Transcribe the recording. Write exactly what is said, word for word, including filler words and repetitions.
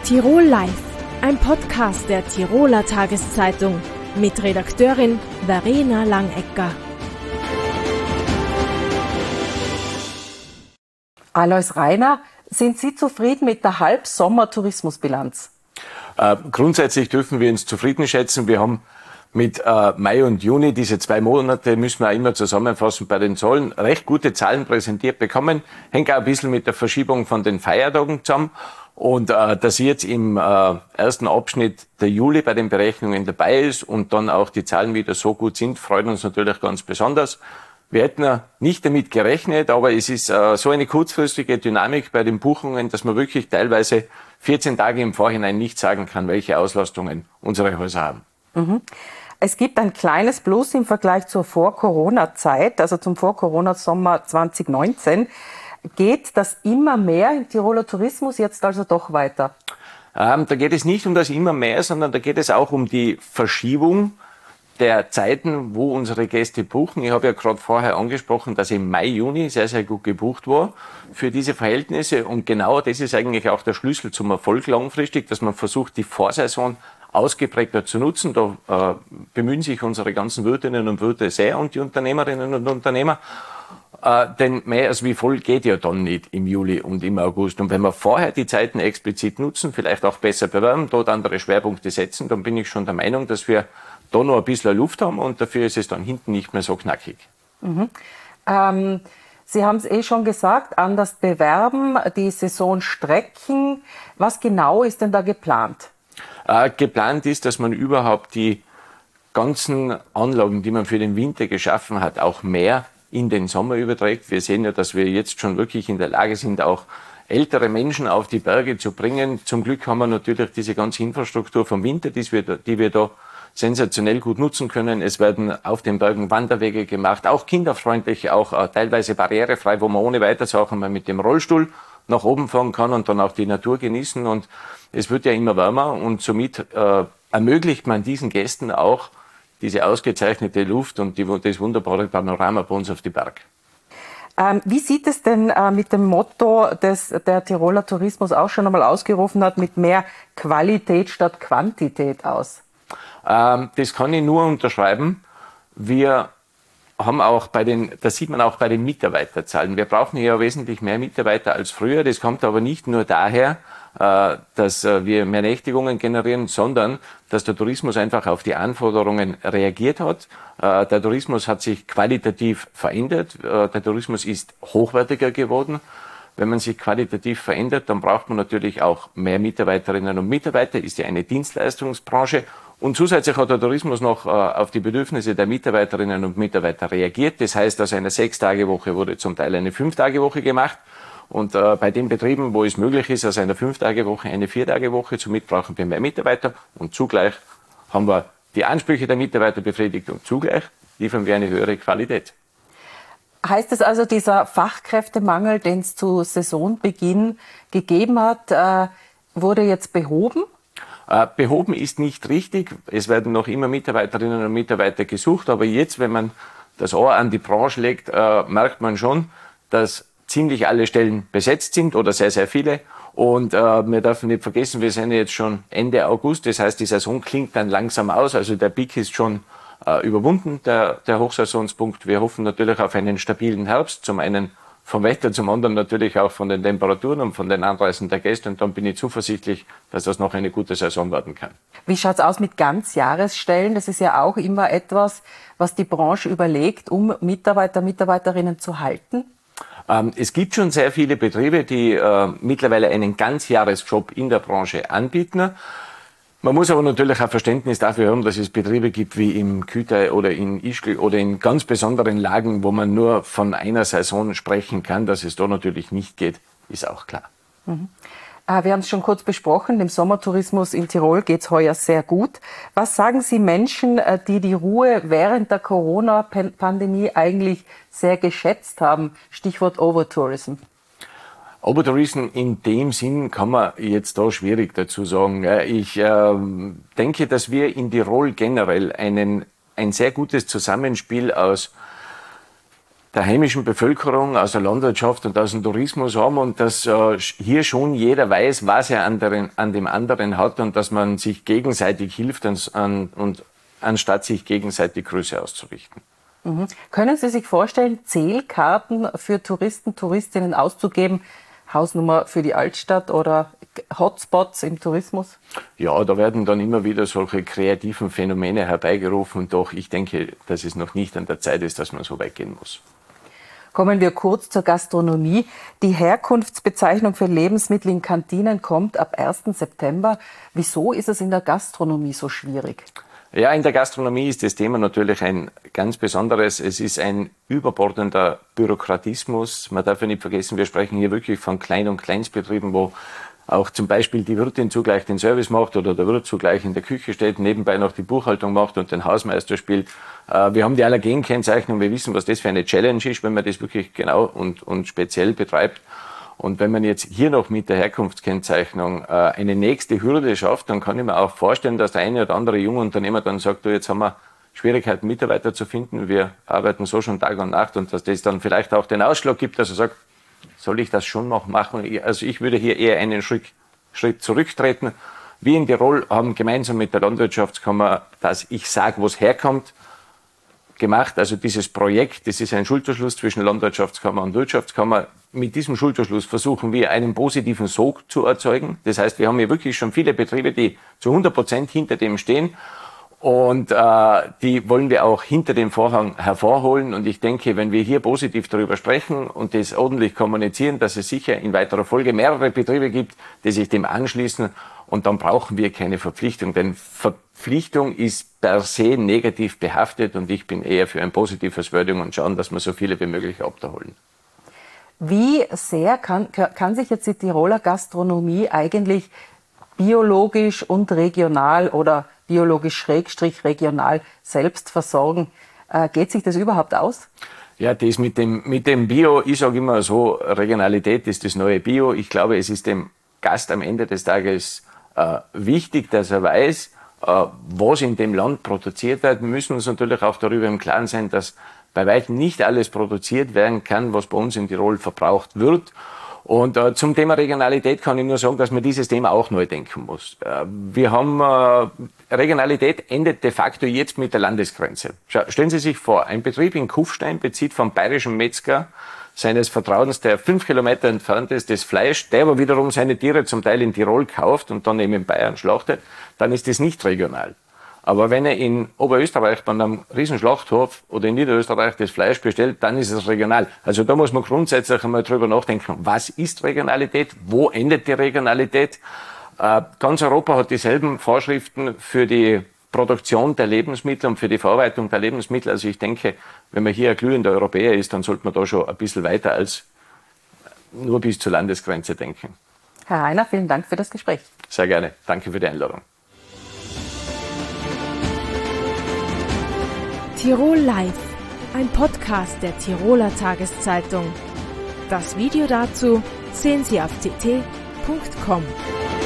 Tirol Live, ein Podcast der Tiroler Tageszeitung mit Redakteurin Verena Langecker. Alois Rainer, sind Sie zufrieden mit der Halbsommer-Tourismusbilanz? Äh, grundsätzlich dürfen wir uns zufrieden schätzen. Wir haben mit äh, Mai und Juni, diese zwei Monate, müssen wir auch immer zusammenfassen, bei den Zahlen recht gute Zahlen präsentiert bekommen. Hängt auch ein bisschen mit der Verschiebung von den Feiertagen zusammen. Und äh, dass jetzt im äh, ersten Abschnitt der Juli bei den Berechnungen dabei ist und dann auch die Zahlen wieder so gut sind, freut uns natürlich ganz besonders. Wir hätten ja nicht damit gerechnet, aber es ist äh, so eine kurzfristige Dynamik bei den Buchungen, dass man wirklich teilweise vierzehn Tage im Vorhinein nicht sagen kann, welche Auslastungen unsere Häuser haben. Mhm. Es gibt ein kleines Plus im Vergleich zur Vor-Corona-Zeit, also zum Vor-Corona-Sommer zwanzig neunzehn. Geht das immer mehr im Tiroler Tourismus jetzt also doch weiter? Ähm, da geht es nicht um das immer mehr, sondern da geht es auch um die Verschiebung der Zeiten, wo unsere Gäste buchen. Ich habe ja gerade vorher angesprochen, dass im Mai, Juni sehr, sehr gut gebucht war für diese Verhältnisse. Und genau das ist eigentlich auch der Schlüssel zum Erfolg langfristig, dass man versucht, die Vorsaison ausgeprägter zu nutzen. Da äh, bemühen sich unsere ganzen Wirtinnen und Wirte sehr und die Unternehmerinnen und Unternehmer. Äh, denn mehr als wie voll geht ja dann nicht im Juli und im August. Und wenn wir vorher die Zeiten explizit nutzen, vielleicht auch besser bewerben, dort andere Schwerpunkte setzen, dann bin ich schon der Meinung, dass wir da noch ein bisschen Luft haben und dafür ist es dann hinten nicht mehr so knackig. Mhm. Ähm, Sie haben es eh schon gesagt, anders bewerben, die Saison strecken. Was genau ist denn da geplant? Äh, geplant ist, dass man überhaupt die ganzen Anlagen, die man für den Winter geschaffen hat, auch mehr in den Sommer überträgt. Wir sehen ja, dass wir jetzt schon wirklich in der Lage sind, auch ältere Menschen auf die Berge zu bringen. Zum Glück haben wir natürlich diese ganze Infrastruktur vom Winter, die wir, die wir da sensationell gut nutzen können. Es werden auf den Bergen Wanderwege gemacht, auch kinderfreundlich, auch äh, teilweise barrierefrei, wo man ohne weiteres auch einmal mit dem Rollstuhl nach oben fahren kann und dann auch die Natur genießen. Und es wird ja immer wärmer und somit äh, ermöglicht man diesen Gästen auch diese ausgezeichnete Luft und die, das wunderbare Panorama bei uns auf die Berg. Ähm, wie sieht es denn äh, mit dem Motto, das der Tiroler Tourismus auch schon einmal ausgerufen hat, mit mehr Qualität statt Quantität aus? Ähm, das kann ich nur unterschreiben. Wir haben auch bei den, das sieht man auch bei den Mitarbeiterzahlen. Wir brauchen ja wesentlich mehr Mitarbeiter als früher. Das kommt aber nicht nur daher, äh, dass äh, wir mehr Nächtigungen generieren, sondern dass der Tourismus einfach auf die Anforderungen reagiert hat. Äh, der Tourismus hat sich qualitativ verändert. Äh, der Tourismus ist hochwertiger geworden. Wenn man sich qualitativ verändert, dann braucht man natürlich auch mehr Mitarbeiterinnen und Mitarbeiter. Ist ja eine Dienstleistungsbranche. Und zusätzlich hat der Tourismus noch äh, auf die Bedürfnisse der Mitarbeiterinnen und Mitarbeiter reagiert. Das heißt, aus einer Sechs-Tage-Woche wurde zum Teil eine Fünf-Tage-Woche gemacht. Und äh, bei den Betrieben, wo es möglich ist, aus einer Fünf-Tage-Woche eine Vier-Tage-Woche, somit brauchen wir mehr Mitarbeiter. Und zugleich haben wir die Ansprüche der Mitarbeiter befriedigt und zugleich liefern wir eine höhere Qualität. Heißt es also, dieser Fachkräftemangel, den es zu Saisonbeginn gegeben hat, äh, wurde jetzt behoben? Äh, behoben ist nicht richtig. Es werden noch immer Mitarbeiterinnen und Mitarbeiter gesucht. Aber jetzt, wenn man das Ohr an die Branche legt, äh, merkt man schon, dass ziemlich alle Stellen besetzt sind oder sehr, sehr viele. Und äh, wir dürfen nicht vergessen, wir sind jetzt schon Ende August. Das heißt, die Saison klingt dann langsam aus. Also der Peak ist schon äh, überwunden, der, der Hochsaisonspunkt. Wir hoffen natürlich auf einen stabilen Herbst. Zum einen vom Wetter, zum anderen natürlich auch von den Temperaturen und von den Anreisen der Gäste. Und dann bin ich zuversichtlich, dass das noch eine gute Saison werden kann. Wie schaut's aus mit Ganzjahresstellen? Das ist ja auch immer etwas, was die Branche überlegt, um Mitarbeiter, Mitarbeiterinnen zu halten. Ähm, es gibt schon sehr viele Betriebe, die äh, mittlerweile einen Ganzjahresjob in der Branche anbieten. Man muss aber natürlich auch Verständnis dafür haben, dass es Betriebe gibt wie im Kütai oder in Ischgl oder in ganz besonderen Lagen, wo man nur von einer Saison sprechen kann. Dass es da natürlich nicht geht, ist auch klar. Mhm. Wir haben es schon kurz besprochen, dem Sommertourismus in Tirol geht es heuer sehr gut. Was sagen Sie Menschen, die die Ruhe während der Corona-Pandemie eigentlich sehr geschätzt haben? Stichwort Overtourism. Overtourism in dem Sinn kann man jetzt da schwierig dazu sagen. Ich äh, denke, dass wir in Tirol generell einen, ein sehr gutes Zusammenspiel aus der heimischen Bevölkerung, aus der Landwirtschaft und aus dem Tourismus haben und dass äh, hier schon jeder weiß, was er an, der, an dem anderen hat und dass man sich gegenseitig hilft und, an, und anstatt sich gegenseitig Grüße auszurichten. Mhm. Können Sie sich vorstellen, Zählkarten für Touristen, Touristinnen auszugeben, Hausnummer für die Altstadt oder Hotspots im Tourismus? Ja, da werden dann immer wieder solche kreativen Phänomene herbeigerufen, doch ich denke, dass es noch nicht an der Zeit ist, dass man so weit gehen muss. Kommen wir kurz zur Gastronomie. Die Herkunftsbezeichnung für Lebensmittel in Kantinen kommt ab ersten September. Wieso ist es in der Gastronomie so schwierig? Ja, in der Gastronomie ist das Thema natürlich ein ganz besonderes. Es ist ein überbordender Bürokratismus. Man darf ja nicht vergessen, wir sprechen hier wirklich von Klein- und Kleinstbetrieben, wo auch zum Beispiel die Wirtin zugleich den Service macht oder der Wirt zugleich in der Küche steht, nebenbei noch die Buchhaltung macht und den Hausmeister spielt. Wir haben die Allergenkennzeichnung, wir wissen, was das für eine Challenge ist, wenn man das wirklich genau und, und speziell betreibt. Und wenn man jetzt hier noch mit der Herkunftskennzeichnung äh, eine nächste Hürde schafft, dann kann ich mir auch vorstellen, dass der eine oder andere junge Unternehmer dann sagt, du, jetzt haben wir Schwierigkeiten, Mitarbeiter zu finden, wir arbeiten so schon Tag und Nacht und dass das dann vielleicht auch den Ausschlag gibt, dass er sagt, soll ich das schon noch machen? Also ich würde hier eher einen Schritt, Schritt zurücktreten. Wir in Tirol haben gemeinsam mit der Landwirtschaftskammer, dass ich sage, wo es herkommt, gemacht. Also dieses Projekt, das ist ein Schulterschluss zwischen Landwirtschaftskammer und Wirtschaftskammer. Mit diesem Schulterschluss versuchen wir, einen positiven Sog zu erzeugen. Das heißt, wir haben hier wirklich schon viele Betriebe, die zu hundert Prozent hinter dem stehen. Und äh, die wollen wir auch hinter dem Vorhang hervorholen. Und ich denke, wenn wir hier positiv darüber sprechen und das ordentlich kommunizieren, dass es sicher in weiterer Folge mehrere Betriebe gibt, die sich dem anschließen. Und dann brauchen wir keine Verpflichtung, denn Verpflichtung ist per se negativ behaftet und ich bin eher für ein positives Wording und schauen, dass wir so viele wie möglich abholen. Wie sehr kann, kann sich jetzt die Tiroler Gastronomie eigentlich biologisch und regional oder biologisch schrägstrich regional selbst versorgen? Äh, geht sich das überhaupt aus? Ja, das mit dem, mit dem Bio, ich sage immer so, Regionalität ist das neue Bio. Ich glaube, es ist dem Gast am Ende des Tages äh, wichtig, dass er weiß, äh, was in dem Land produziert wird. Wir müssen uns natürlich auch darüber im Klaren sein, dass bei weitem nicht alles produziert werden kann, was bei uns in Tirol verbraucht wird. Und äh, zum Thema Regionalität kann ich nur sagen, dass man dieses Thema auch neu denken muss. Äh, wir haben, äh, Regionalität endet de facto jetzt mit der Landesgrenze. Schau, stellen Sie sich vor, ein Betrieb in Kufstein bezieht vom bayerischen Metzger seines Vertrauens, der fünf Kilometer entfernt ist, das Fleisch, der aber wiederum seine Tiere zum Teil in Tirol kauft und dann eben in Bayern schlachtet, dann ist das nicht regional. Aber wenn er in Oberösterreich bei einem Riesenschlachthof oder in Niederösterreich das Fleisch bestellt, dann ist es regional. Also da muss man grundsätzlich einmal drüber nachdenken, was ist Regionalität, wo endet die Regionalität. Äh, ganz Europa hat dieselben Vorschriften für die Produktion der Lebensmittel und für die Verarbeitung der Lebensmittel. Also ich denke, wenn man hier ein glühender Europäer ist, dann sollte man da schon ein bisschen weiter als nur bis zur Landesgrenze denken. Herr Reiner, vielen Dank für das Gespräch. Sehr gerne. Danke für die Einladung. Tirol Live, ein Podcast der Tiroler Tageszeitung. Das Video dazu sehen Sie auf t t punkt com.